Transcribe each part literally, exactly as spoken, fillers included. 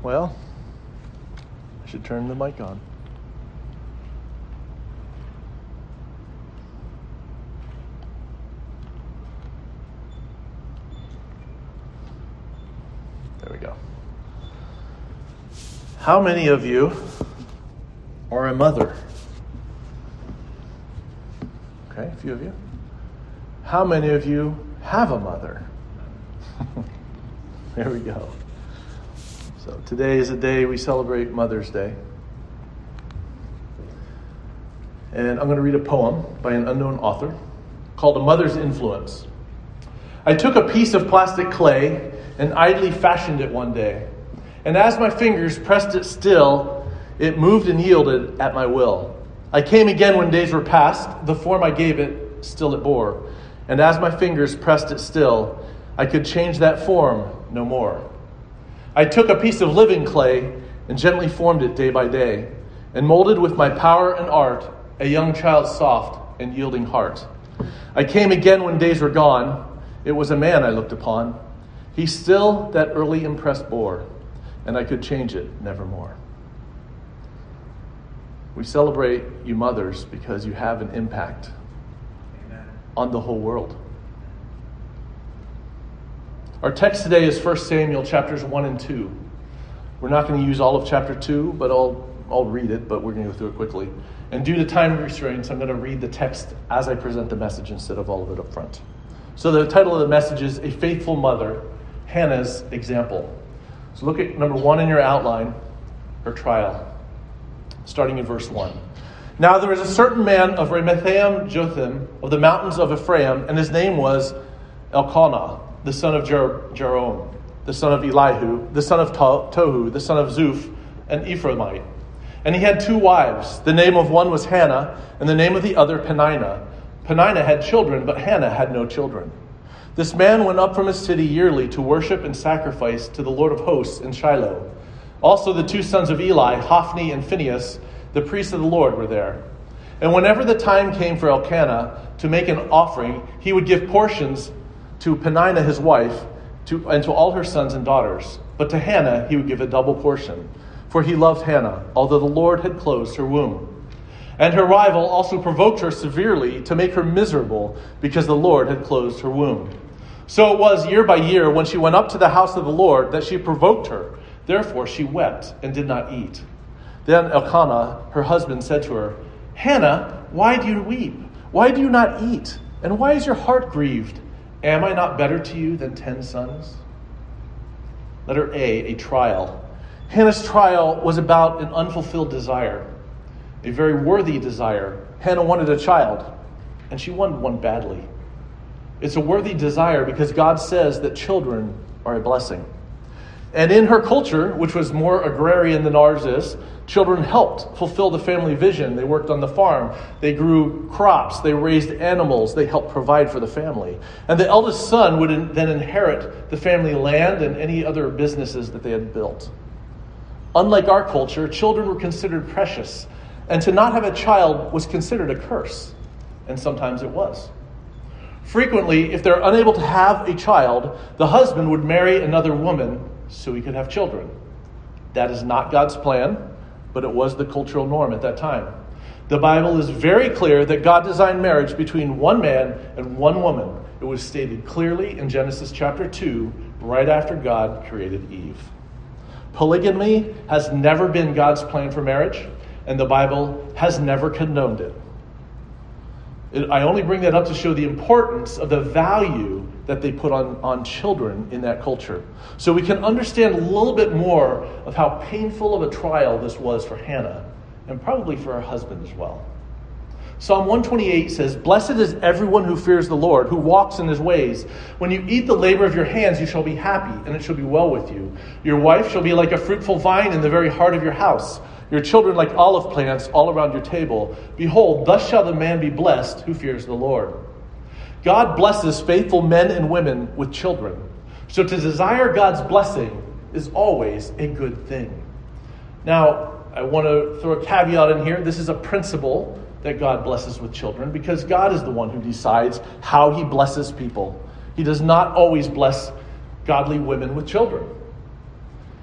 Well, I should turn the mic on. There we go. How many of you are a mother? Okay, a few of you. How many of you have a mother? There we go. So today is a day we celebrate Mother's Day. And I'm going to read a poem by an unknown author called A Mother's Influence. I took a piece of plastic clay and idly fashioned it one day. And as my fingers pressed it still, it moved and yielded at my will. I came again when days were past, the form I gave it still it bore. And as my fingers pressed it still, I could change that form no more. I took a piece of living clay and gently formed it day by day, and molded with my power and art a young child's soft and yielding heart. I came again when days were gone. It was a man I looked upon. He still that early impress bore, and I could change it nevermore. We celebrate you mothers because you have an impact Amen. On the whole world. Our text today is First Samuel chapters one and two. We're not going to use all of chapter two, but I'll, I'll read it, but we're going to go through it quickly. And due to time restraints, I'm going to read the text as I present the message instead of all of it up front. So the title of the message is A Faithful Mother, Hannah's Example. So look at number one in your outline, her trial, starting in verse one. Now there was a certain man of Ramathaim Jotham of the mountains of Ephraim, and his name was Elkanah, the son of Jer- Jeroam, the son of Elihu, the son of to- Tohu, the son of Zuph, an Ephraimite. And he had two wives. The name of one was Hannah, and the name of the other Peninnah. Peninnah had children, but Hannah had no children. This man went up from his city yearly to worship and sacrifice to the Lord of hosts in Shiloh. Also the two sons of Eli, Hophni and Phinehas, the priests of the Lord, were there. And whenever the time came for Elkanah to make an offering, he would give portions to Peninnah his wife, to, and to all her sons and daughters. But to Hannah he would give a double portion, for he loved Hannah, although the Lord had closed her womb. And her rival also provoked her severely to make her miserable, because the Lord had closed her womb. So it was year by year, when she went up to the house of the Lord, that she provoked her. Therefore she wept and did not eat. Then Elkanah, her husband, said to her, Hannah, why do you weep? Why do you not eat? And why is your heart grieved? Am I not better to you than ten sons? Letter A, a trial. Hannah's trial was about an unfulfilled desire, a very worthy desire. Hannah wanted a child, and she wanted one badly. It's a worthy desire because God says that children are a blessing. And in her culture, which was more agrarian than ours is, children helped fulfill the family vision. They worked on the farm. They grew crops. They raised animals. They helped provide for the family. And the eldest son would then inherit the family land and any other businesses that they had built. Unlike our culture, children were considered precious. And to not have a child was considered a curse. And sometimes it was. Frequently, if they're unable to have a child, the husband would marry another woman so he could have children. That is not God's plan, but it was the cultural norm at that time. The Bible is very clear that God designed marriage between one man and one woman. It was stated clearly in Genesis chapter two, right after God created Eve. Polygamy has never been God's plan for marriage, and the Bible has never condoned it. It, I only bring that up to show the importance of the value that they put on, on children in that culture. So we can understand a little bit more of how painful of a trial this was for Hannah, and probably for her husband as well. Psalm one twenty-eight says, Blessed is everyone who fears the Lord, who walks in his ways. When you eat the labor of your hands, you shall be happy, and it shall be well with you. Your wife shall be like a fruitful vine in the very heart of your house, your children like olive plants all around your table. Behold, thus shall the man be blessed who fears the Lord. God blesses faithful men and women with children. So to desire God's blessing is always a good thing. Now, I want to throw a caveat in here. This is a principle that God blesses with children because God is the one who decides how he blesses people. He does not always bless godly women with children.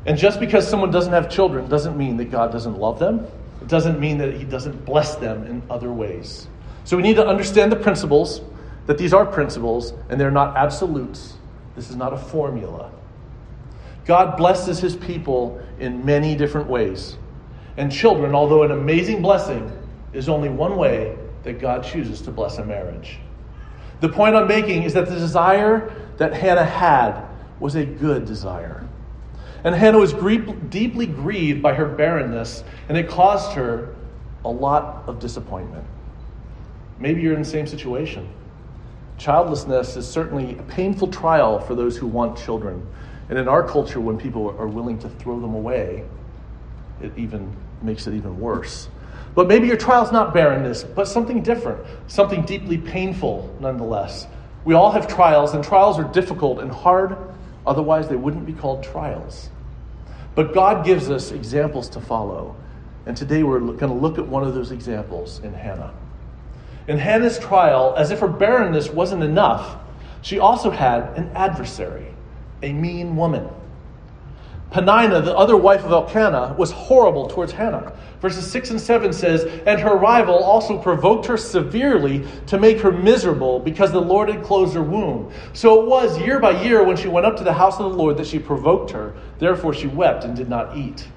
And just because someone doesn't have children doesn't mean that God doesn't love them. It doesn't mean that he doesn't bless them in other ways. So we need to understand the principles, that these are principles, and they're not absolutes. This is not a formula. God blesses his people in many different ways. And children, although an amazing blessing, is only one way that God chooses to bless a marriage. The point I'm making is that the desire that Hannah had was a good desire. And Hannah was grief, deeply grieved by her barrenness, and it caused her a lot of disappointment. Maybe you're in the same situation. Childlessness is certainly a painful trial for those who want children. And in our culture, when people are willing to throw them away, it even makes it even worse. But maybe your trial's not barrenness, but something different, something deeply painful nonetheless. We all have trials, and trials are difficult and hard. Otherwise, they wouldn't be called trials. But God gives us examples to follow. And today we're going to look at one of those examples in Hannah. In Hannah's trial, as if her barrenness wasn't enough, she also had an adversary, a mean woman. Peninnah, the other wife of Elkanah, was horrible towards Hannah. Verses six and seven says, "And her rival also provoked her severely to make her miserable, because the Lord had closed her womb. So it was year by year when she went up to the house of the Lord that she provoked her. Therefore she wept and did not eat."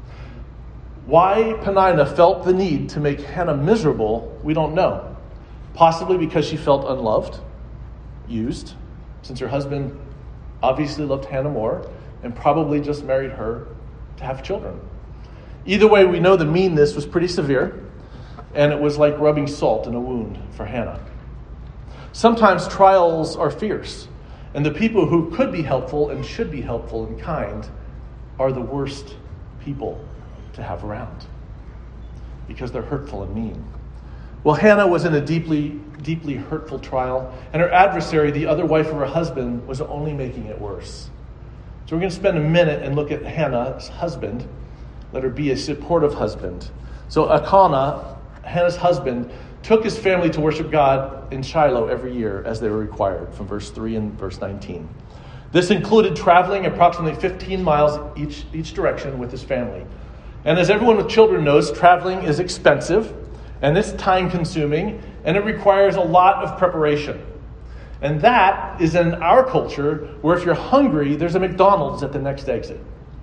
Why Peninnah felt the need to make Hannah miserable, we don't know. Possibly because she felt unloved, used, since her husband obviously loved Hannah more, and probably just married her to have children. Either way, we know the meanness was pretty severe, and it was like rubbing salt in a wound for Hannah. Sometimes trials are fierce, and the people who could be helpful and should be helpful and kind are the worst people to have around because they're hurtful and mean. Well, Hannah was in a deeply, deeply hurtful trial, and her adversary, the other wife of her husband, was only making it worse. So we're going to spend a minute and look at Hannah's husband. Let her be a supportive husband. So Elkanah, Hannah's husband, took his family to worship God in Shiloh every year as they were required, from verse three and verse nineteen. This included traveling approximately fifteen miles each, each direction with his family. And as everyone with children knows, traveling is expensive, and it's time-consuming, and it requires a lot of preparation. And that is in our culture, where if you're hungry, there's a McDonald's at the next exit.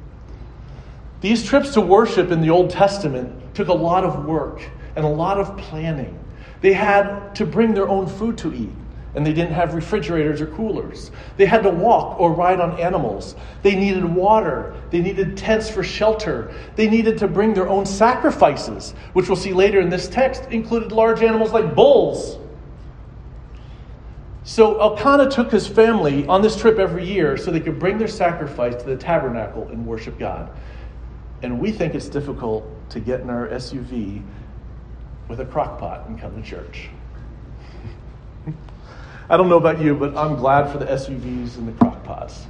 These trips to worship in the Old Testament took a lot of work and a lot of planning. They had to bring their own food to eat, and they didn't have refrigerators or coolers. They had to walk or ride on animals. They needed water. They needed tents for shelter. They needed to bring their own sacrifices, which we'll see later in this text included large animals like bulls. So Elkanah took his family on this trip every year so they could bring their sacrifice to the tabernacle and worship God. And we think it's difficult to get in our S U V with a crock pot and come to church. I don't know about you, but I'm glad for the S U Vs and the crock pots.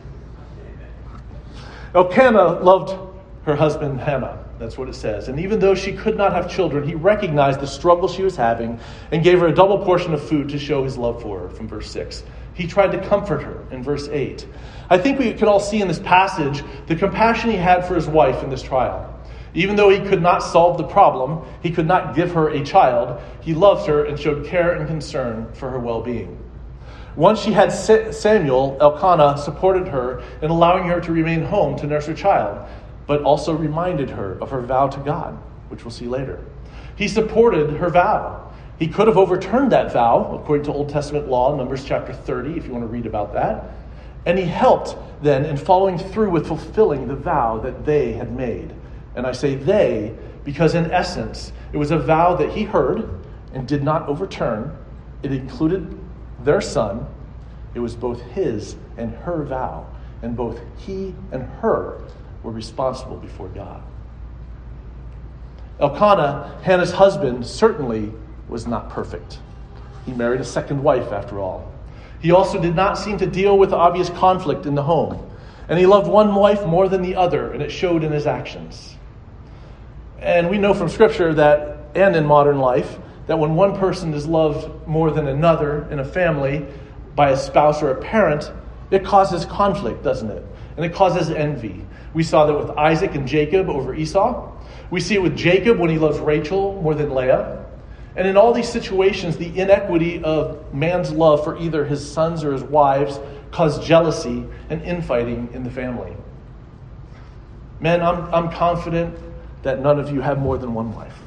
Elkanah loved her husband Hannah. That's what it says. And even though she could not have children, he recognized the struggle she was having and gave her a double portion of food to show his love for her, from verse six. He tried to comfort her in verse eight. I think we can all see in this passage the compassion he had for his wife in this trial. Even though he could not solve the problem, he could not give her a child, he loved her and showed care and concern for her well-being. Once she had Samuel, Elkanah supported her in allowing her to remain home to nurse her child, but also reminded her of her vow to God, which we'll see later. He supported her vow. He could have overturned that vow, according to Old Testament law, Numbers chapter thirty, if you want to read about that. And he helped then in following through with fulfilling the vow that they had made. And I say they because in essence, it was a vow that he heard and did not overturn. It included their son. It was both his and her vow. And both he and her were responsible before God. Elkanah, Hannah's husband, certainly was not perfect. He married a second wife, after all. He also did not seem to deal with obvious conflict in the home. And he loved one wife more than the other, and it showed in his actions. And we know from Scripture that, and in modern life, that when one person is loved more than another in a family by a spouse or a parent, it causes conflict, doesn't it? and it causes envy. We saw that with Isaac and Jacob over Esau. We see it with Jacob when he loves Rachel more than Leah. And in all these situations, the inequity of man's love for either his sons or his wives caused jealousy and infighting in the family. Men, I'm, I'm confident that none of you have more than one wife.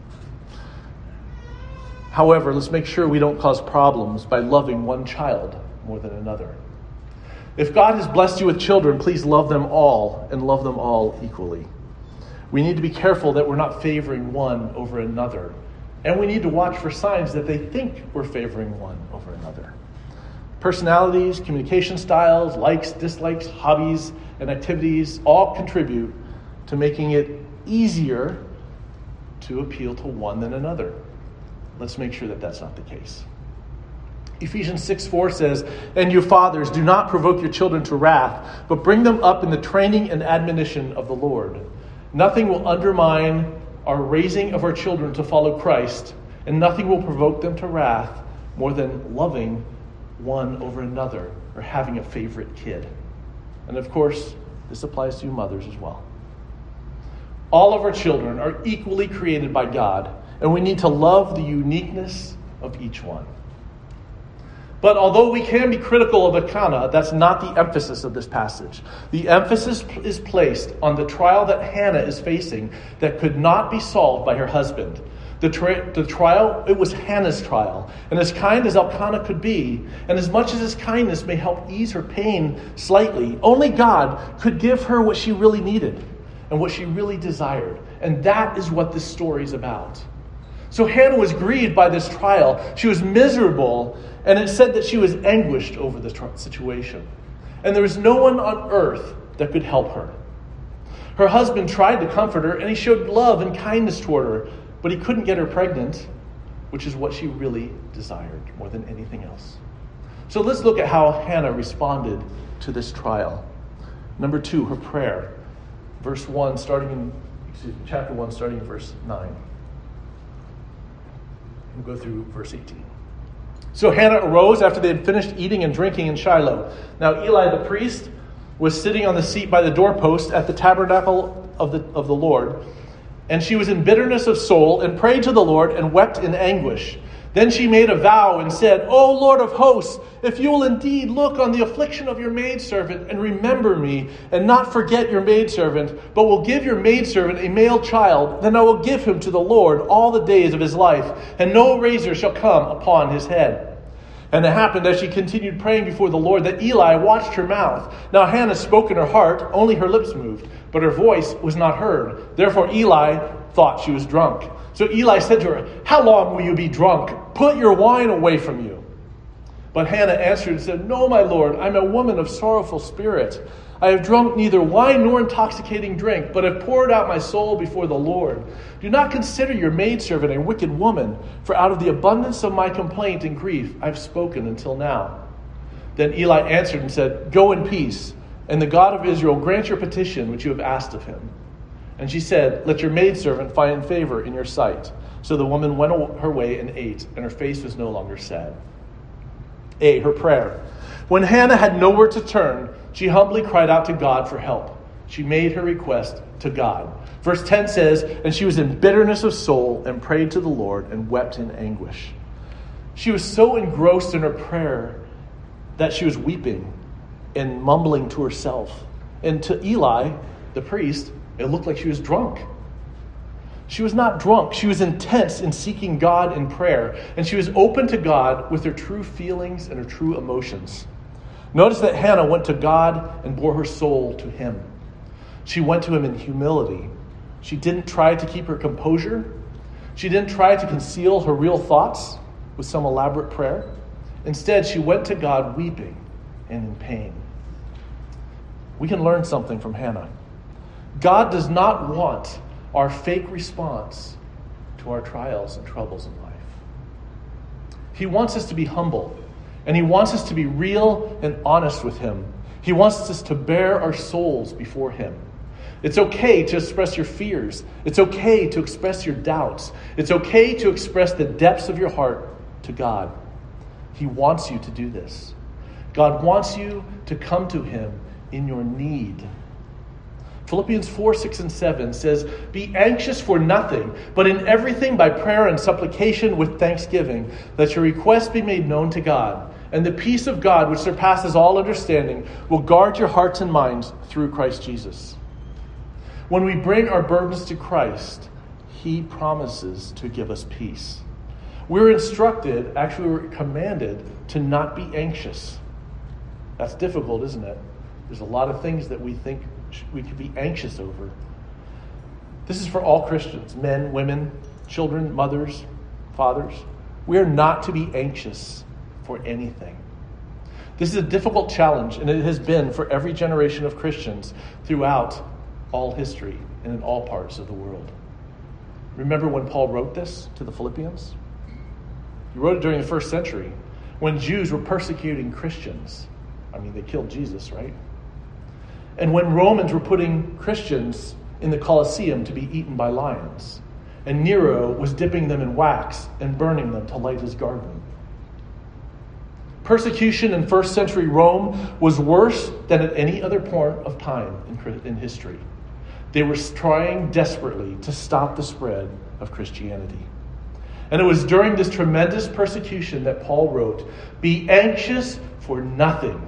However, let's make sure we don't cause problems by loving one child more than another. If God has blessed you with children, please love them all and love them all equally. We need to be careful that we're not favoring one over another. And we need to watch for signs that they think we're favoring one over another. Personalities, communication styles, likes, dislikes, hobbies, and activities all contribute to making it easier to appeal to one than another. Let's make sure that that's not the case. Ephesians six four says, "And you fathers, do not provoke your children to wrath, but bring them up in the training and admonition of the Lord. Nothing will undermine our raising of our children to follow Christ, and nothing will provoke them to wrath more than loving one over another or having a favorite kid." And of course, this applies to you mothers as well. All of our children are equally created by God, and we need to love the uniqueness of each one. But although we can be critical of Elkanah, that's not the emphasis of this passage. The emphasis is placed on the trial that Hannah is facing that could not be solved by her husband. The, tri- the trial, it was Hannah's trial. And as kind as Elkanah could be, and as much as his kindness may help ease her pain slightly, only God could give her what she really needed and what she really desired. And that is what this story is about. So Hannah was grieved by this trial. She was miserable, and it said that she was anguished over the tr- situation. And there was no one on earth that could help her. Her husband tried to comfort her, and he showed love and kindness toward her, but he couldn't get her pregnant, which is what she really desired more than anything else. So let's look at how Hannah responded to this trial. Number two, her prayer. Verse one, starting in, excuse me, chapter one, starting in verse nine. We'll go through verse eighteen. So Hannah arose after they had finished eating and drinking in Shiloh. Now Eli the priest was sitting on the seat by the doorpost at the tabernacle of the, of the Lord. And she was in bitterness of soul and prayed to the Lord and wept in anguish. Then she made a vow and said, "O Lord of hosts, if you will indeed look on the affliction of your maidservant and remember me and not forget your maidservant, but will give your maidservant a male child, then I will give him to the Lord all the days of his life, and no razor shall come upon his head." And it happened as she continued praying before the Lord that Eli watched her mouth. Now Hannah spoke in her heart, only her lips moved, but her voice was not heard. Therefore Eli thought she was drunk. So Eli said to her, "How long will you be drunk? Put your wine away from you." But Hannah answered and said, "No, my Lord, I'm a woman of sorrowful spirit. I have drunk neither wine nor intoxicating drink, but have poured out my soul before the Lord. Do not consider your maidservant a wicked woman, for out of the abundance of my complaint and grief I have spoken until now." Then Eli answered and said, "Go in peace, and the God of Israel grant your petition which you have asked of him." And she said, "Let your maidservant find favor in your sight." So the woman went her way and ate, and her face was no longer sad. A, her prayer. When Hannah had nowhere to turn, she humbly cried out to God for help. She made her request to God. Verse ten says, "And she was in bitterness of soul and prayed to the Lord and wept in anguish." She was so engrossed in her prayer that she was weeping and mumbling to herself. And to Eli, the priest, it looked like she was drunk. She was not drunk. She was intense in seeking God in prayer. And she was open to God with her true feelings and her true emotions. Notice that Hannah went to God and bore her soul to him. She went to him in humility. She didn't try to keep her composure. She didn't try to conceal her real thoughts with some elaborate prayer. Instead, she went to God weeping and in pain. We can learn something from Hannah. God does not want our fake response to our trials and troubles in life. He wants us to be humble, and he wants us to be real and honest with him. He wants us to bare our souls before him. It's okay to express your fears. It's okay to express your doubts. It's okay to express the depths of your heart to God. He wants you to do this. God wants you to come to him in your need. Philippians four, six, and seven says, "Be anxious for nothing, but in everything by prayer and supplication with thanksgiving, that your requests be made known to God. And the peace of God, which surpasses all understanding, will guard your hearts and minds through Christ Jesus." When we bring our burdens to Christ, he promises to give us peace. We're instructed, actually we're commanded, to not be anxious. That's difficult, isn't it? There's a lot of things that we think we could be anxious over. This is for all Christians, men, women, children, mothers, fathers. We are not to be anxious for anything. This is a difficult challenge, and it has been for every generation of Christians throughout all history and in all parts of the world. Remember when Paul wrote this to the Philippians? He wrote it during the first century when Jews were persecuting Christians. I mean, they killed Jesus, right? And when Romans were putting Christians in the Colosseum to be eaten by lions, and Nero was dipping them in wax and burning them to light his garden. Persecution in first century Rome was worse than at any other point of time in, in history. They were trying desperately to stop the spread of Christianity. And it was during this tremendous persecution that Paul wrote, "Be anxious for nothing."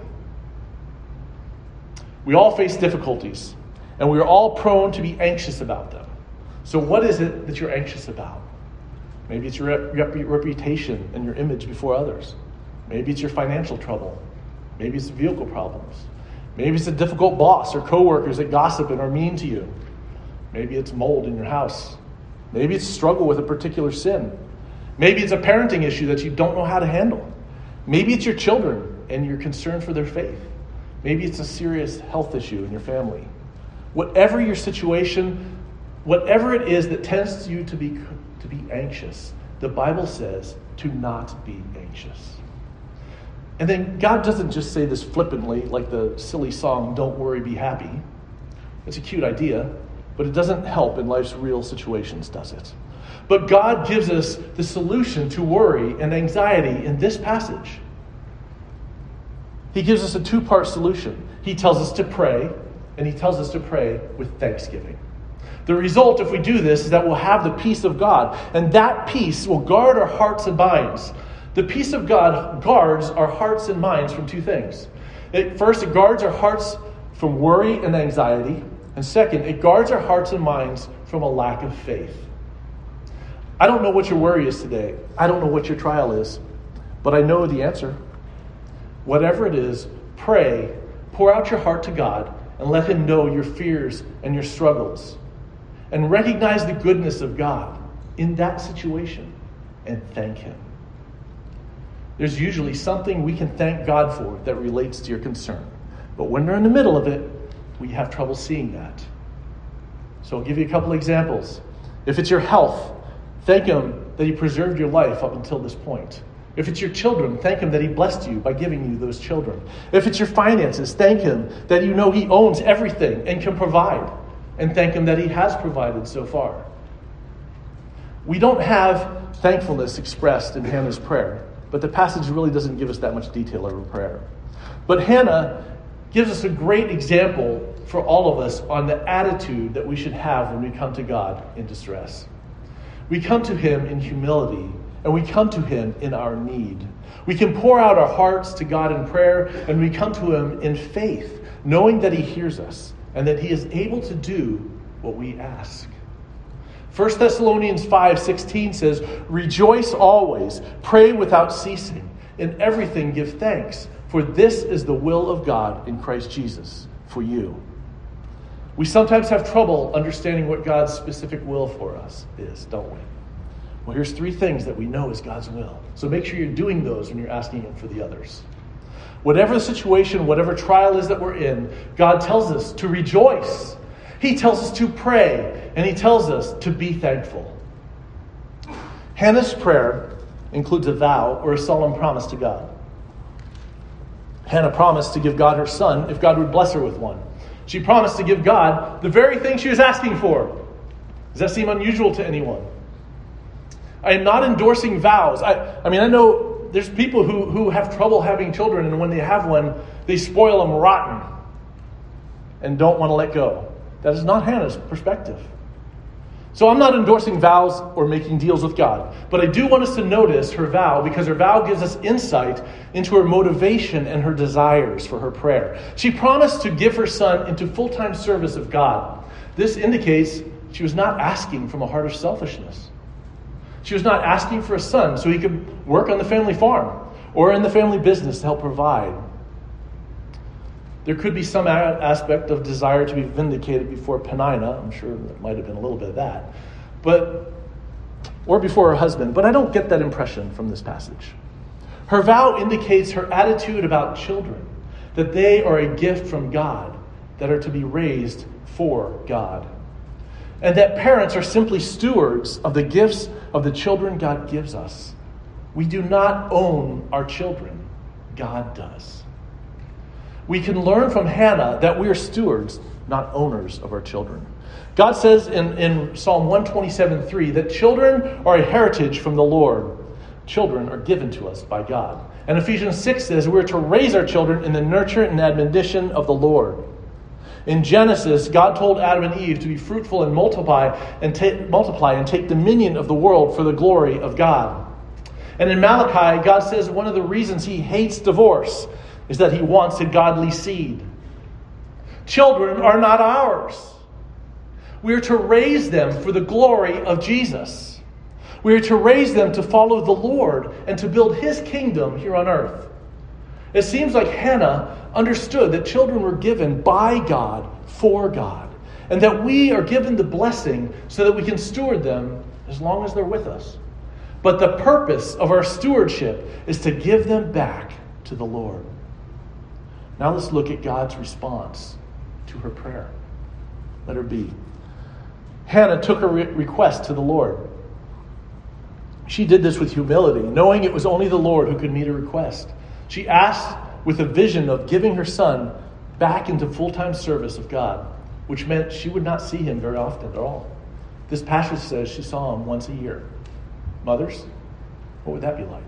We all face difficulties, and we are all prone to be anxious about them. So what is it that you're anxious about? Maybe it's your rep- reputation and your image before others. Maybe it's your financial trouble. Maybe it's vehicle problems. Maybe it's a difficult boss or coworkers that gossip and are mean to you. Maybe it's mold in your house. Maybe it's a struggle with a particular sin. Maybe it's a parenting issue that you don't know how to handle. Maybe it's your children and you're concerned for their faith. Maybe it's a serious health issue in your family. Whatever your situation, whatever it is that tends you to be to be anxious, the Bible says to not be anxious. And then God doesn't just say this flippantly, like the silly song, "Don't worry, be happy." It's a cute idea, but it doesn't help in life's real situations, does it? But God gives us the solution to worry and anxiety in this passage. He gives us a two-part solution. He tells us to pray, and he tells us to pray with thanksgiving. The result, if we do this, is that we'll have the peace of God, and that peace will guard our hearts and minds. The peace of God guards our hearts and minds from two things. It, first, it guards our hearts from worry and anxiety, and second, it guards our hearts and minds from a lack of faith. I don't know what your worry is today. I don't know what your trial is, but I know the answer. Whatever it is, pray, pour out your heart to God, and let him know your fears and your struggles. And recognize the goodness of God in that situation and thank him. There's usually something we can thank God for that relates to your concern. But when we're in the middle of it, we have trouble seeing that. So I'll give you a couple examples. If it's your health, thank him that he preserved your life up until this point. If it's your children, thank him that he blessed you by giving you those children. If it's your finances, thank him that you know he owns everything and can provide. And thank him that he has provided so far. We don't have thankfulness expressed in Hannah's prayer, but the passage really doesn't give us that much detail of her prayer. But Hannah gives us a great example for all of us on the attitude that we should have when we come to God in distress. We come to him in humility, and we come to him in our need. We can pour out our hearts to God in prayer, and we come to him in faith, knowing that he hears us and that he is able to do what we ask. First Thessalonians five sixteen says, "Rejoice always, pray without ceasing, in everything give thanks, for this is the will of God in Christ Jesus for you." We sometimes have trouble understanding what God's specific will for us is, don't we? Well, here's three things that we know is God's will. So make sure you're doing those when you're asking him for the others. Whatever the situation, whatever trial is that we're in, God tells us to rejoice. He tells us to pray, and he tells us to be thankful. Hannah's prayer includes a vow or a solemn promise to God. Hannah promised to give God her son if God would bless her with one. She promised to give God the very thing she was asking for. Does that seem unusual to anyone? I am not endorsing vows. I, I mean, I know there's people who, who have trouble having children, and when they have one, they spoil them rotten. and don't want to let go. That is not Hannah's perspective. So I'm not endorsing vows or making deals with God, but I do want us to notice her vow, because her vow gives us insight into her motivation and her desires for her prayer. She promised to give her son into full-time service of God. This indicates she was not asking from a heart of selfishness. She was not asking for a son so he could work on the family farm or in the family business to help provide. There could be some aspect of desire to be vindicated before Peninnah. I'm sure there might have been a little bit of that. But, or before her husband. But I don't get that impression from this passage. Her vow indicates her attitude about children, that they are a gift from God, that are to be raised for God. And that parents are simply stewards of the gifts of the children God gives us. We do not own our children. God does. We can learn from Hannah that we are stewards, not owners of our children. God says in, in Psalm one twenty-seven three that children are a heritage from the Lord. Children are given to us by God. And Ephesians six says we're to raise our children in the nurture and admonition of the Lord. In Genesis, God told Adam and Eve to be fruitful and multiply and ta- multiply and take dominion of the world for the glory of God. And in Malachi, God says one of the reasons he hates divorce is that he wants a godly seed. Children are not ours. We are to raise them for the glory of Jesus. We are to raise them to follow the Lord and to build his kingdom here on earth. It seems like Hannah understood that children were given by God for God, and that we are given the blessing so that we can steward them as long as they're with us. But the purpose of our stewardship is to give them back to the Lord. Now let's look at God's response to her prayer. Letter B. Hannah took her re- request to the Lord. She did this with humility, knowing it was only the Lord who could meet her request. She asked with a vision of giving her son back into full-time service of God, which meant she would not see him very often at all. This passage says she saw him once a year. Mothers, what would that be like?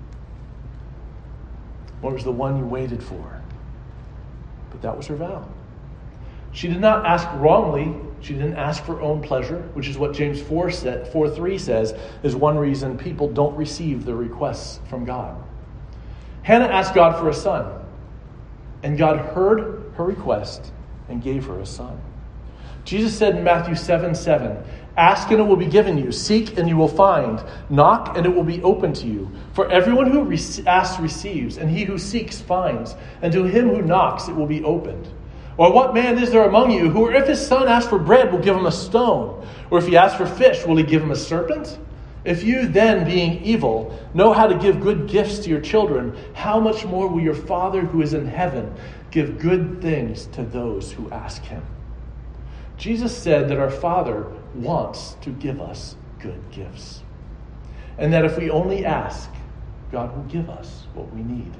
What was the one you waited for? But that was her vow. She did not ask wrongly. She didn't ask for her own pleasure, which is what James four three says is one reason people don't receive their requests from God. Hannah asked God for a son, and God heard her request and gave her a son. Jesus said in Matthew seven seven, "Ask and it will be given you. Seek and you will find. Knock and it will be open to you. For everyone who re- asks receives, and he who seeks finds. And to him who knocks it will be opened. Or what man is there among you who, if his son asks for bread, will give him a stone? Or if he asks for fish, will he give him a serpent? If you then, being evil, know how to give good gifts to your children, how much more will your Father who is in heaven give good things to those who ask him?" Jesus said that our Father wants to give us good gifts. And that if we only ask, God will give us what we need.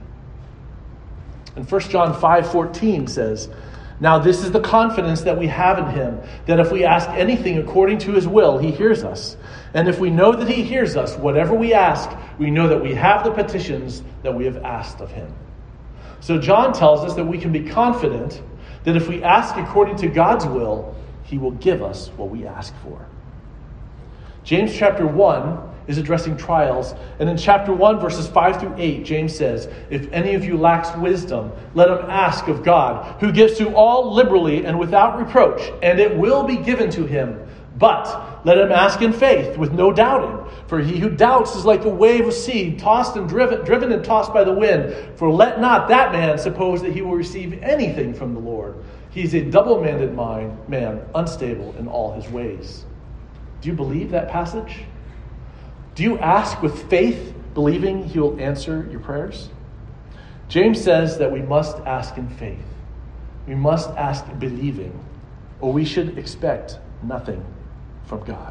And First John five fourteen says, "Now this is the confidence that we have in him, that if we ask anything according to his will, he hears us. And if we know that he hears us, whatever we ask, we know that we have the petitions that we have asked of him." So John tells us that we can be confident that if we ask according to God's will, he will give us what we ask for. James chapter one is addressing trials. And in chapter one, verses five through eight, James says, "If any of you lacks wisdom, let him ask of God, who gives to all liberally and without reproach, and it will be given to him. But let him ask in faith, with no doubting. For he who doubts is like a wave of sea, tossed and driven, driven and tossed by the wind. For let not that man suppose that he will receive anything from the Lord. He is a double-minded mind, man, unstable in all his ways." Do you believe that passage? Do you ask with faith, believing he will answer your prayers? James says that we must ask in faith. We must ask believing, or we should expect nothing from God.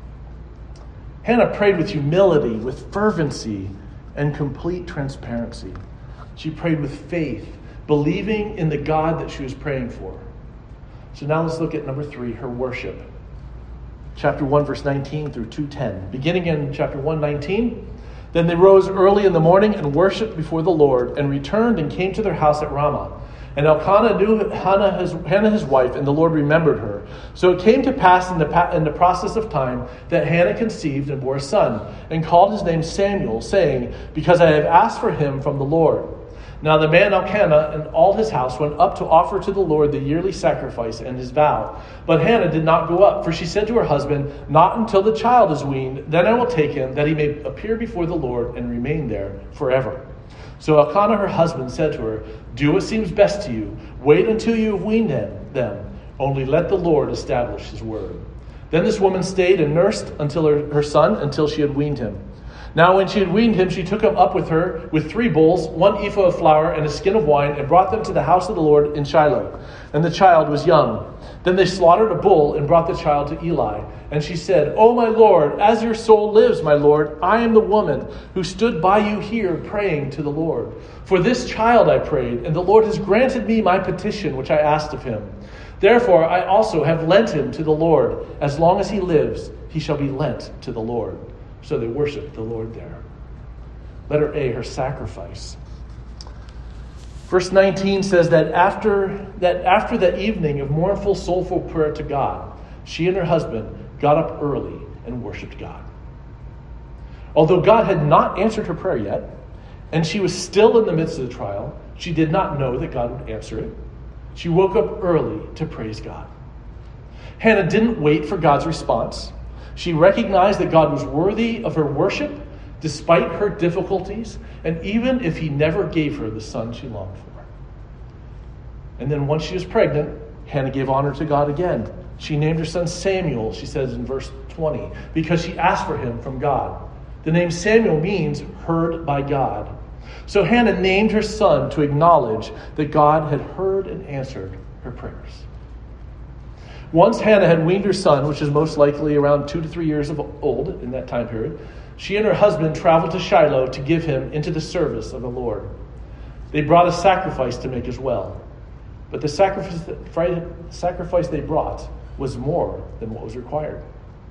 Hannah prayed with humility, with fervency, and complete transparency. She prayed with faith, believing in the God that she was praying for. So now let's look at number three, her worship. Chapter one, verse nineteen through two ten. Beginning in chapter one, nineteen, "Then they rose early in the morning and worshipped before the Lord, and returned and came to their house at Ramah. And Elkanah knew Hannah his, Hannah his wife, and the Lord remembered her. So it came to pass in the, in the process of time that Hannah conceived and bore a son, and called his name Samuel, saying, because I have asked for him from the Lord. Now the man Elkanah and all his house went up to offer to the Lord the yearly sacrifice and his vow. But Hannah did not go up, for she said to her husband, not until the child is weaned, then I will take him, that he may appear before the Lord and remain there forever. So Elkanah her husband said to her, do what seems best to you. Wait until you have weaned him, them. Only let the Lord establish his word. Then this woman stayed and nursed until her, her son, until she had weaned him. Now when she had weaned him, she took him up with her with three bulls, one ephah of flour, and a skin of wine, and brought them to the house of the Lord in Shiloh. And the child was young. Then they slaughtered a bull and brought the child to Eli. And she said, O my Lord, as your soul lives, my Lord, I am the woman who stood by you here praying to the Lord. For this child I prayed, and the Lord has granted me my petition which I asked of him. Therefore I also have lent him to the Lord. As long as he lives, he shall be lent to the Lord. So they worshiped the Lord there. Letter A, her sacrifice. Verse nineteen says that after that after that evening of mournful, soulful prayer to God, she and her husband got up early and worshipped God. Although God had not answered her prayer yet, and she was still in the midst of the trial, she did not know that God would answer it. She woke up early to praise God. Hannah didn't wait for God's response. She recognized that God was worthy of her worship despite her difficulties, and even if he never gave her the son she longed for. And then once she was pregnant, Hannah gave honor to God again. She named her son Samuel, she says in verse twenty, because she asked for him from God. The name Samuel means heard by God. So Hannah named her son to acknowledge that God had heard and answered her prayers. Once Hannah had weaned her son, which is most likely around two to three years of old in that time period, she and her husband traveled to Shiloh to give him into the service of the Lord. They brought a sacrifice to make as well. But the sacrifice, the sacrifice they brought was more than what was required.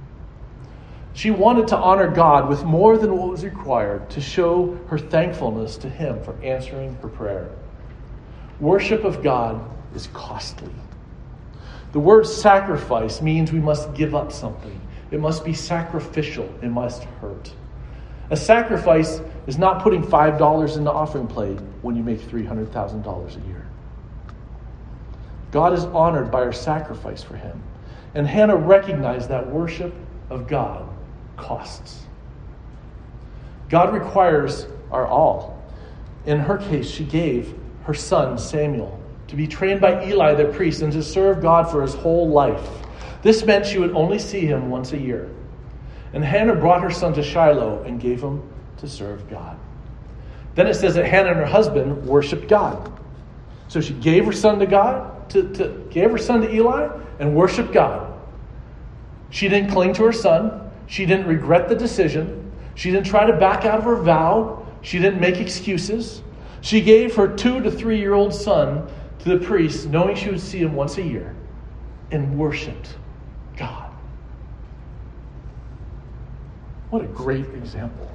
She wanted to honor God with more than what was required to show her thankfulness to him for answering her prayer. Worship of God is costly. The word sacrifice means we must give up something. It must be sacrificial. It must hurt. A sacrifice is not putting five dollars in the offering plate when you make three hundred thousand dollars a year. God is honored by our sacrifice for him. And Hannah recognized that worship of God costs. God requires our all. In her case, she gave her son Samuel to be trained by Eli the priest and to serve God for his whole life. This meant she would only see him once a year. And Hannah brought her son to Shiloh and gave him to serve God. Then it says that Hannah and her husband worshiped God. So she gave her son to God, to, to gave her son to Eli, and worshiped God. She didn't cling to her son. She didn't regret the decision. She didn't try to back out of her vow. She didn't make excuses. She gave her two to three-year-old son to the priest, knowing she would see him once a year, and worshipped God. What a great example.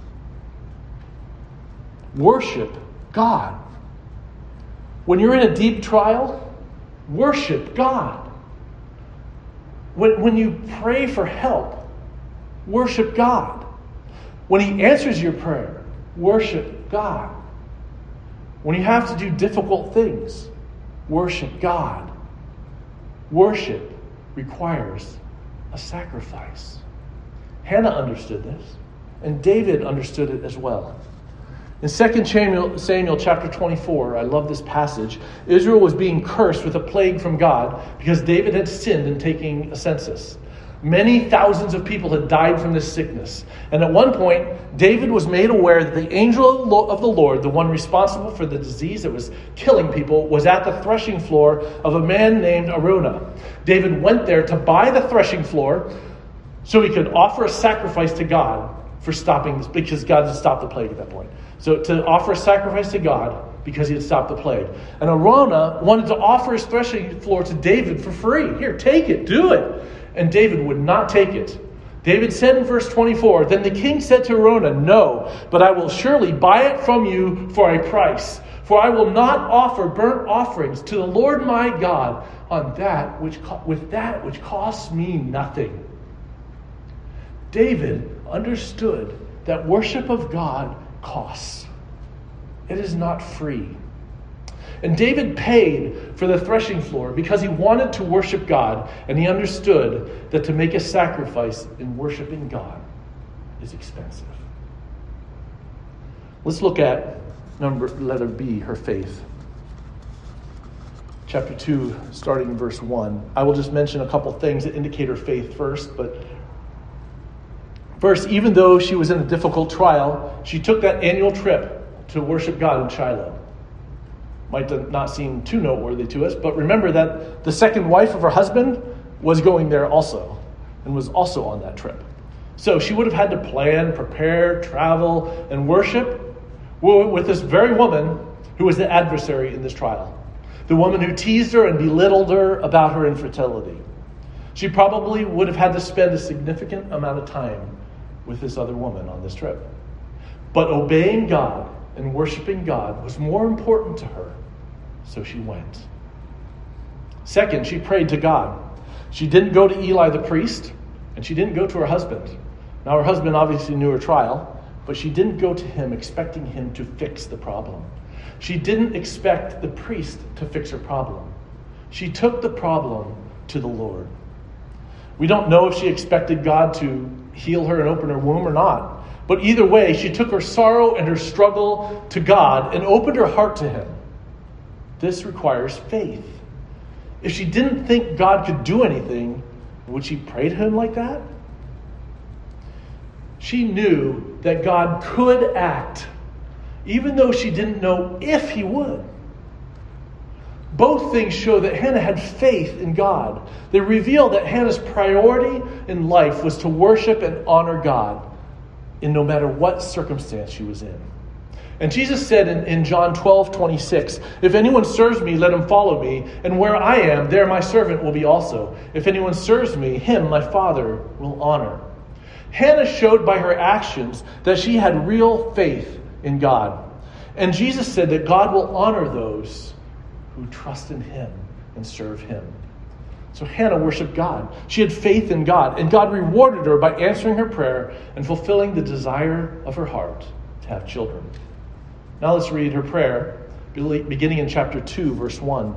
Worship God. When you're in a deep trial, worship God. When, when you pray for help, worship God. When he answers your prayer, worship God. When you have to do difficult things, worship God. Worship requires a sacrifice. Hannah understood this, and David understood it as well. In Second Samuel, Samuel chapter twenty-four, I love this passage, Israel was being cursed with a plague from God because David had sinned in taking a census. Many thousands of people had died from this sickness. And at one point, David was made aware that the angel of the Lord, the one responsible for the disease that was killing people, was at the threshing floor of a man named Araunah. David went there to buy the threshing floor so he could offer a sacrifice to God for stopping this, because God had stopped the plague at that point. So to offer a sacrifice to God because he had stopped the plague. And Araunah wanted to offer his threshing floor to David for free. Here, take it, do it. And David would not take it. David said in verse twenty-four, Then the king said to Araunah, No, but I will surely buy it from you for a price. For I will not offer burnt offerings to the Lord my God on that which with that which costs me nothing. David understood that worship of God costs. It is not free. And David paid for the threshing floor because he wanted to worship God, and he understood that to make a sacrifice in worshiping God is expensive. Let's look at number letter B, her faith. Chapter two, starting in verse one. I will just mention a couple things that indicate her faith first, but first, even though she was in a difficult trial, she took that annual trip to worship God in Shiloh. Might not seem too noteworthy to us, but remember that the second wife of her husband was going there also and was also on that trip. So she would have had to plan, prepare, travel, and worship with this very woman who was the adversary in this trial. The woman who teased her and belittled her about her infertility. She probably would have had to spend a significant amount of time with this other woman on this trip. But obeying God and worshiping God was more important to her, so she went. Second, she prayed to God. She didn't go to Eli the priest, and she didn't go to her husband. Now, her husband obviously knew her trial, but she didn't go to him expecting him to fix the problem. She didn't expect the priest to fix her problem. She took the problem to the Lord. We don't know if she expected God to heal her and open her womb or not. But either way, she took her sorrow and her struggle to God and opened her heart to him. This requires faith. If she didn't think God could do anything, would she pray to him like that? She knew that God could act, even though she didn't know if he would. Both things show that Hannah had faith in God. They reveal that Hannah's priority in life was to worship and honor God in no matter what circumstance she was in. And Jesus said in, in John twelve twenty-six, "If anyone serves me, let him follow me. And where I am, there my servant will be also. If anyone serves me, him my Father will honor." Hannah showed by her actions that she had real faith in God. And Jesus said that God will honor those who trust in him and serve him. So Hannah worshiped God. She had faith in God, and God rewarded her by answering her prayer and fulfilling the desire of her heart to have children. Now let's read her prayer, beginning in chapter two, verse one.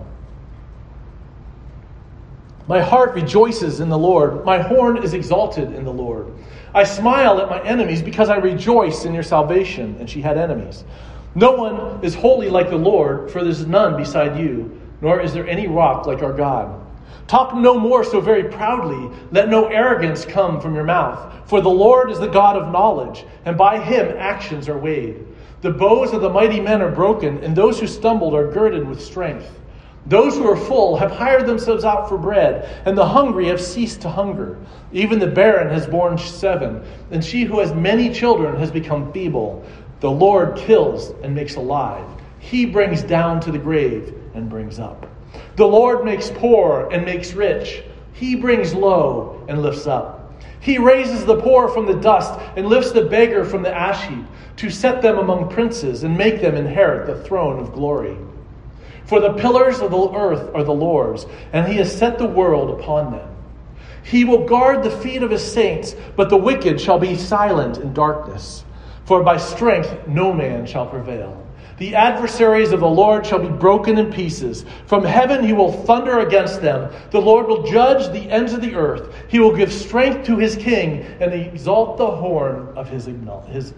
"My heart rejoices in the Lord. My horn is exalted in the Lord. I smile at my enemies because I rejoice in your salvation." And she had enemies. "No one is holy like the Lord, for there is none beside you, nor is there any rock like our God. Talk no more so very proudly. Let no arrogance come from your mouth. For the Lord is the God of knowledge, and by him actions are weighed. The bows of the mighty men are broken, and those who stumbled are girded with strength. Those who are full have hired themselves out for bread, and the hungry have ceased to hunger. Even the barren has borne seven, and she who has many children has become feeble. The Lord kills and makes alive. He brings down to the grave and brings up. The Lord makes poor and makes rich. He brings low and lifts up. He raises the poor from the dust and lifts the beggar from the ash heap, to set them among princes and make them inherit the throne of glory. For the pillars of the earth are the Lord's, and he has set the world upon them. He will guard the feet of his saints, but the wicked shall be silent in darkness. For by strength no man shall prevail. The adversaries of the Lord shall be broken in pieces. From heaven he will thunder against them. The Lord will judge the ends of the earth. He will give strength to his king and exalt the horn of his, his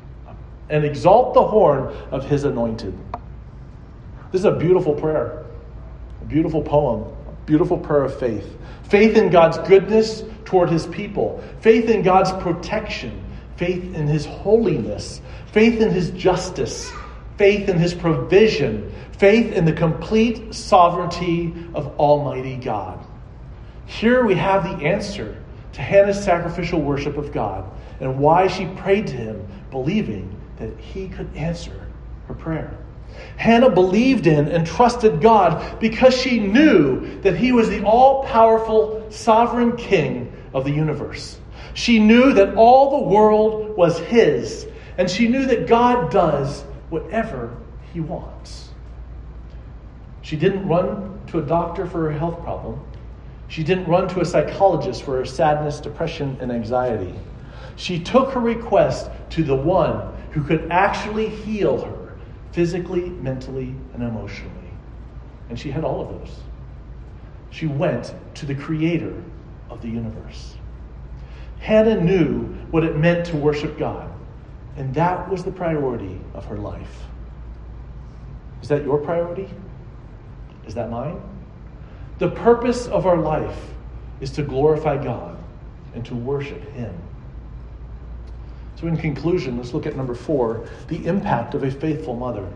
and exalt the horn of his anointed. This is a beautiful prayer, a beautiful poem, a beautiful prayer of faith. Faith in God's goodness toward his people. Faith in God's protection. Faith in his holiness. Faith in his justice. Faith in his provision. Faith in the complete sovereignty of Almighty God. Here we have the answer to Hannah's sacrificial worship of God and why she prayed to him, believing that he could answer her prayer. Hannah believed in and trusted God because she knew that he was the all-powerful sovereign king of the universe. She knew that all the world was his, and she knew that God does whatever he wants. She didn't run to a doctor for her health problem. She didn't run to a psychologist for her sadness, depression, and anxiety. She took her request to the one who could actually heal her physically, mentally, and emotionally. And she had all of those. She went to the creator of the universe. Hannah knew what it meant to worship God, and that was the priority of her life. Is that your priority? Is that mine? The purpose of our life is to glorify God and to worship Him. So in conclusion, let's look at number four, the impact of a faithful mother.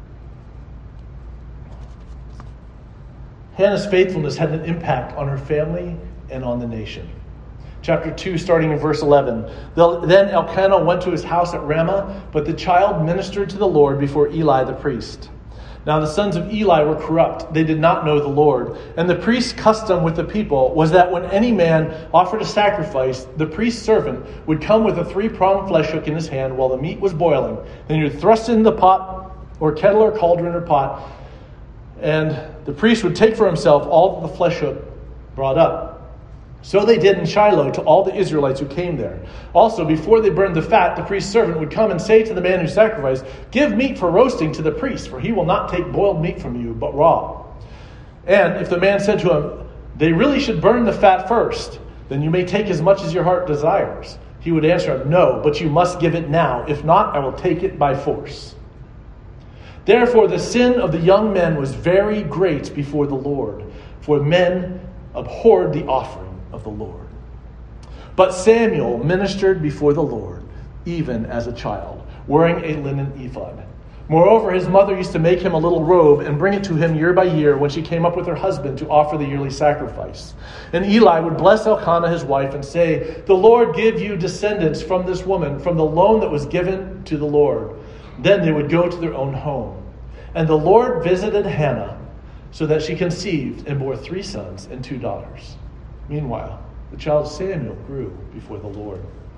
Hannah's faithfulness had an impact on her family and on the nation. Chapter two, starting in verse eleven. Then Elkanah went to his house at Ramah, but the child ministered to the Lord before Eli the priest. Now the sons of Eli were corrupt. They did not know the Lord. And the priest's custom with the people was that when any man offered a sacrifice, the priest's servant would come with a three-pronged flesh hook in his hand while the meat was boiling. Then he would thrust it in the pot or kettle or cauldron or pot, and the priest would take for himself all that the flesh hook brought up. So they did in Shiloh to all the Israelites who came there. Also, before they burned the fat, the priest's servant would come and say to the man who sacrificed, "Give meat for roasting to the priest, for he will not take boiled meat from you, but raw." And if the man said to him, "They really should burn the fat first, then you may take as much as your heart desires," he would answer him, "No, but you must give it now. If not, I will take it by force." Therefore, the sin of the young men was very great before the Lord, for men abhorred the offering of the Lord. But Samuel ministered before the Lord, even as a child, wearing a linen ephod. Moreover, his mother used to make him a little robe and bring it to him year by year when she came up with her husband to offer the yearly sacrifice. And Eli would bless Elkanah his wife and say, "The Lord give you descendants from this woman, from the loan that was given to the Lord." Then they would go to their own home. And the Lord visited Hannah so that she conceived and bore three sons and two daughters. Meanwhile, the child Samuel grew before the Lord.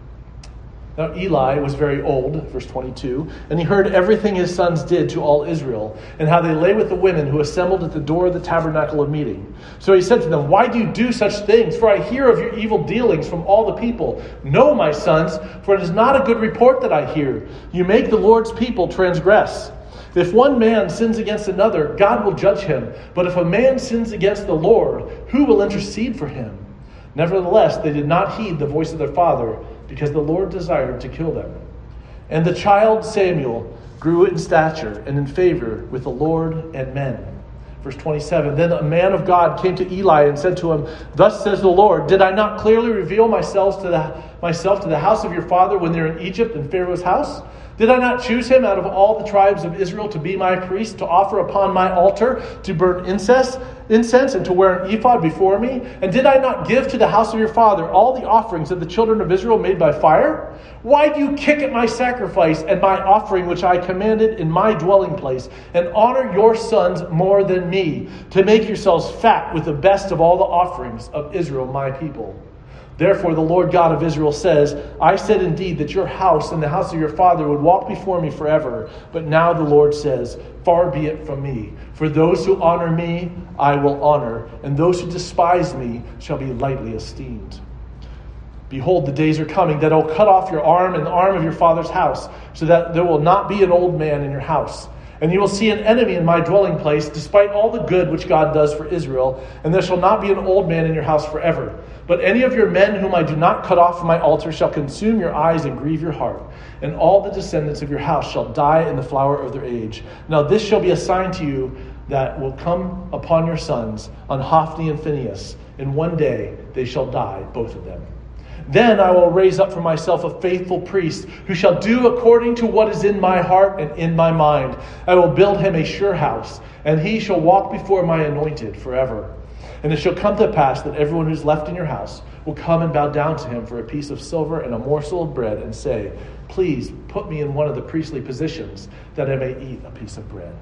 Now Eli was very old, verse twenty-two, and he heard everything his sons did to all Israel, and how they lay with the women who assembled at the door of the tabernacle of meeting. So he said to them, "Why do you do such things? For I hear of your evil dealings from all the people. No, my sons, for it is not a good report that I hear. You make the Lord's people transgress. If one man sins against another, God will judge him. But if a man sins against the Lord, who will intercede for him?" Nevertheless, they did not heed the voice of their father, because the Lord desired to kill them. And the child Samuel grew in stature and in favor with the Lord and men. Verse twenty-seven, then a man of God came to Eli and said to him, "Thus says the Lord, did I not clearly reveal myself to the, myself to the house of your father when they were in Egypt in Pharaoh's house? Did I not choose him out of all the tribes of Israel to be my priest, to offer upon my altar, to burn incense, incense, and to wear an ephod before me? And did I not give to the house of your father all the offerings that the children of Israel made by fire? Why do you kick at my sacrifice and my offering which I commanded in my dwelling place, and honor your sons more than me, to make yourselves fat with the best of all the offerings of Israel, my people? Therefore the Lord God of Israel says, I said indeed that your house and the house of your father would walk before me forever. But now the Lord says, far be it from me. For those who honor me, I will honor, and those who despise me shall be lightly esteemed. Behold, the days are coming that I will cut off your arm and the arm of your father's house, so that there will not be an old man in your house. And you will see an enemy in my dwelling place, despite all the good which God does for Israel, and there shall not be an old man in your house forever. But any of your men whom I do not cut off from my altar shall consume your eyes and grieve your heart. And all the descendants of your house shall die in the flower of their age. Now this shall be a sign to you that will come upon your sons, on Hophni and Phinehas. In one day they shall die, both of them. Then I will raise up for myself a faithful priest who shall do according to what is in my heart and in my mind. I will build him a sure house, and he shall walk before my anointed forever. And it shall come to pass that everyone who is left in your house will come and bow down to him for a piece of silver and a morsel of bread and say, please put me in one of the priestly positions that I may eat a piece of bread.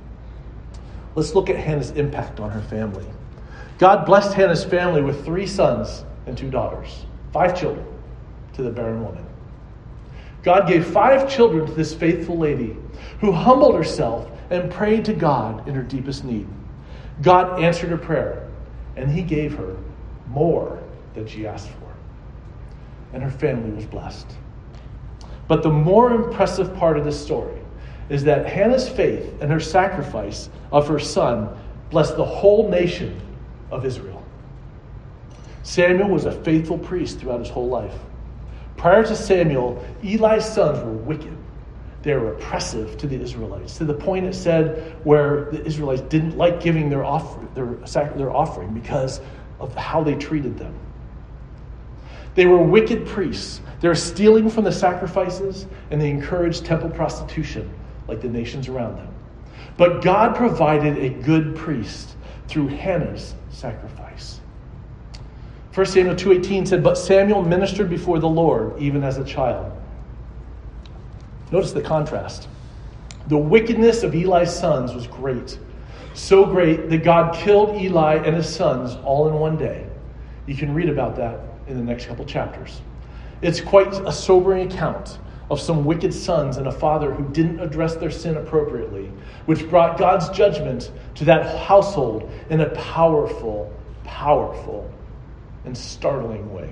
Let's look at Hannah's impact on her family. God blessed Hannah's family with three sons and two daughters. Five children to the barren woman. God gave five children to this faithful lady who humbled herself and prayed to God in her deepest need. God answered her prayer, and he gave her more than she asked for. And her family was blessed. But the more impressive part of this story is that Hannah's faith and her sacrifice of her son blessed the whole nation of Israel. Samuel was a faithful priest throughout his whole life. Prior to Samuel, Eli's sons were wicked. They were oppressive to the Israelites, to the point it said where the Israelites didn't like giving their, offer, their, their offering because of how they treated them. They were wicked priests. They were stealing from the sacrifices, and they encouraged temple prostitution like the nations around them. But God provided a good priest through Hannah's sacrifice. First Samuel two eighteen said, "But Samuel ministered before the Lord even as a child." Notice the contrast. The wickedness of Eli's sons was great. So great that God killed Eli and his sons all in one day. You can read about that in the next couple chapters. It's quite a sobering account of some wicked sons and a father who didn't address their sin appropriately, which brought God's judgment to that household in a powerful, powerful, and startling way.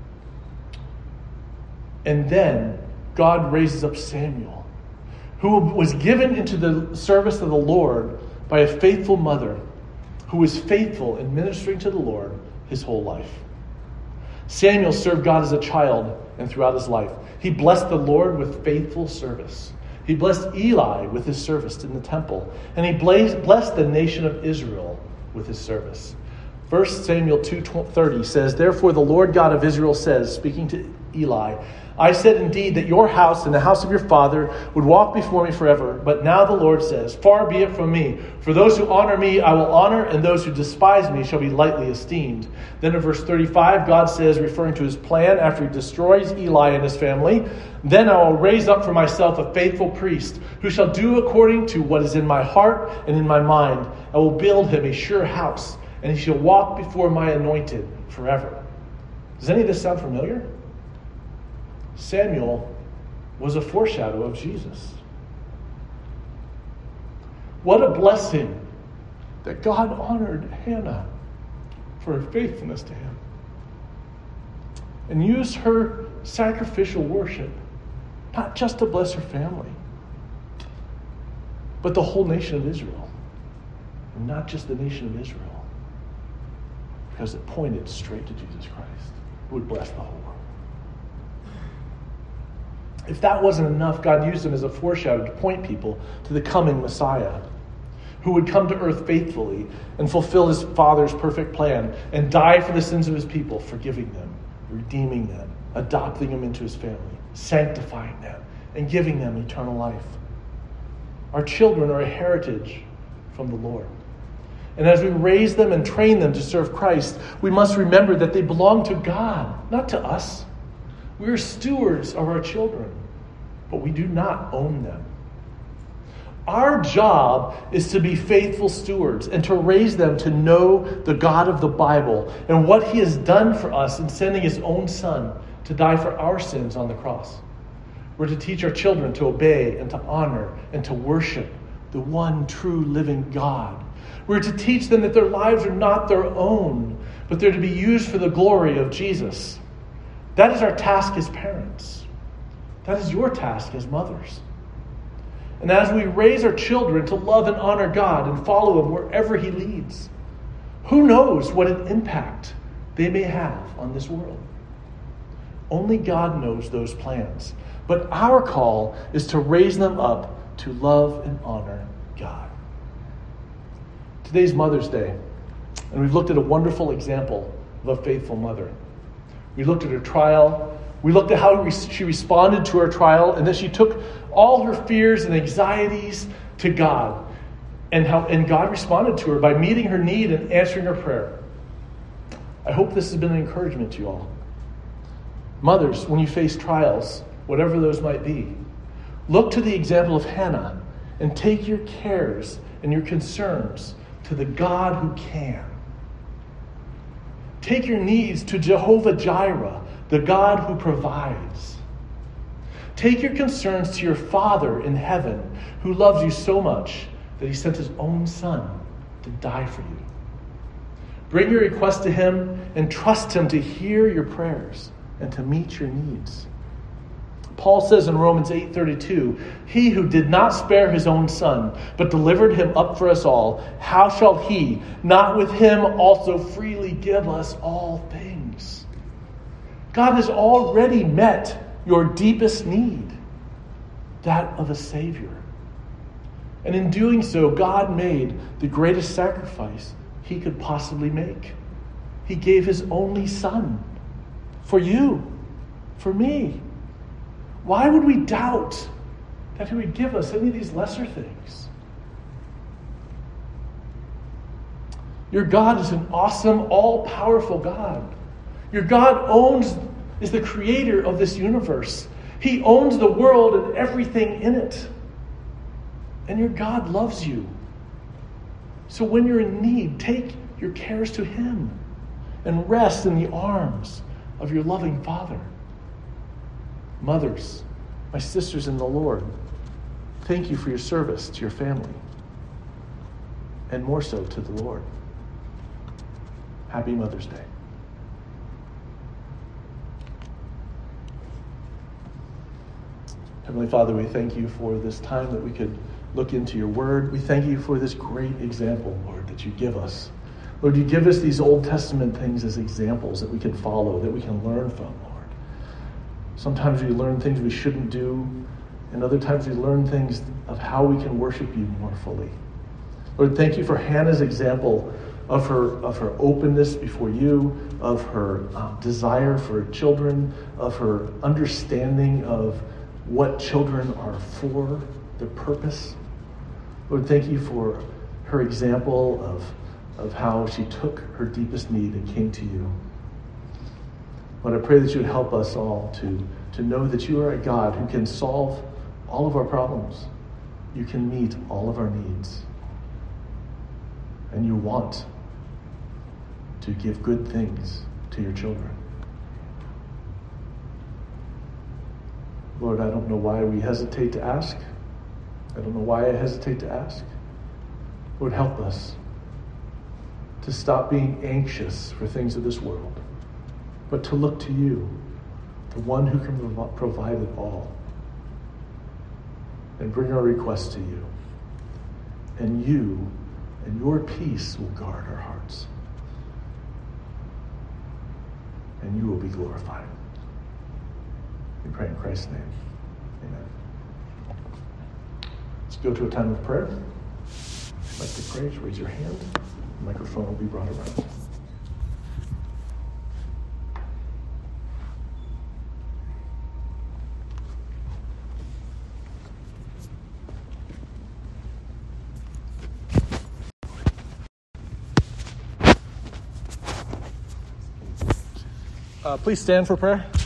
And then God raises up Samuel, who was given into the service of the Lord by a faithful mother who was faithful in ministering to the Lord his whole life. Samuel served God as a child and throughout his life. He blessed the Lord with faithful service. He blessed Eli with his service in the temple. And he blessed the nation of Israel with his service. First Samuel two thirty says, "Therefore the Lord God of Israel says," speaking to Eli, "I said indeed that your house and the house of your father would walk before me forever. But now the Lord says, far be it from me. For those who honor me, I will honor, and those who despise me shall be lightly esteemed." Then in verse thirty-five, God says, referring to his plan after he destroys Eli and his family, "Then I will raise up for myself a faithful priest who shall do according to what is in my heart and in my mind. I will build him a sure house, and he shall walk before my anointed forever." Does any of this sound familiar? Samuel was a foreshadow of Jesus. What a blessing that God honored Hannah for her faithfulness to him and used her sacrificial worship not just to bless her family, but the whole nation of Israel. And not just the nation of Israel, because it pointed straight to Jesus Christ, who would bless the whole world. If that wasn't enough, God used him as a foreshadow to point people to the coming Messiah, who would come to earth faithfully and fulfill his Father's perfect plan and die for the sins of his people, forgiving them, redeeming them, adopting them into his family, sanctifying them, and giving them eternal life. Our children are a heritage from the Lord. And as we raise them and train them to serve Christ, we must remember that they belong to God, not to us. We are stewards of our children, but we do not own them. Our job is to be faithful stewards and to raise them to know the God of the Bible and what he has done for us in sending his own Son to die for our sins on the cross. We're to teach our children to obey and to honor and to worship the one true living God. We're to teach them that their lives are not their own, but they're to be used for the glory of Jesus. That is our task as parents. That is your task as mothers. And as we raise our children to love and honor God and follow him wherever he leads, who knows what an impact they may have on this world? Only God knows those plans. But our call is to raise them up to love and honor God. Today's Mother's Day, and we've looked at a wonderful example of a faithful mother. We looked at her trial. We looked at how she responded to her trial, and that she took all her fears and anxieties to God, and how and God responded to her by meeting her need and answering her prayer. I hope this has been an encouragement to you all. Mothers, when you face trials, whatever those might be, look to the example of Hannah and take your cares and your concerns to the God who can. Take your needs to Jehovah Jireh, the God who provides. Take your concerns to your Father in heaven, who loves you so much that he sent his own son to die for you. Bring your request to him and trust him to hear your prayers and to meet your needs. Paul says in Romans eight thirty-two, he who did not spare his own son, but delivered him up for us all, how shall he not with him also freely give us all things? God has already met your deepest need, that of a Savior. And in doing so, God made the greatest sacrifice he could possibly make. He gave his only son for you, for me. Why would we doubt that he would give us any of these lesser things? Your God is an awesome, all-powerful God. Your God owns, is the creator of this universe. He owns the world and everything in it. And your God loves you. So when you're in need, take your cares to him and rest in the arms of your loving Father. Mothers, my sisters in the Lord, thank you for your service to your family, and more so to the Lord. Happy Mother's Day. Heavenly Father, we thank you for this time that we could look into your word. We thank you for this great example, Lord, that you give us. Lord, you give us these Old Testament things as examples that we can follow, that we can learn from, Lord. Sometimes we learn things we shouldn't do, and other times we learn things of how we can worship you more fully. Lord, thank you for Hannah's example of her of her openness before you, of her um, desire for children, of her understanding of what children are for, their purpose. Lord, thank you for her example of, of how she took her deepest need and came to you. Lord, I pray that you would help us all to, to know that you are a God who can solve all of our problems. You can meet all of our needs. And you want to give good things to your children. Lord, I don't know why we hesitate to ask. I don't know why I hesitate to ask. Lord, help us to stop being anxious for things of this world, but to look to you, the one who can provide it all, and bring our requests to you. And you and your peace will guard our hearts. And you will be glorified. We pray in Christ's name. Amen. Let's go to a time of prayer. If you'd like to pray, just raise your hand. The microphone will be brought around. Uh, please stand for prayer.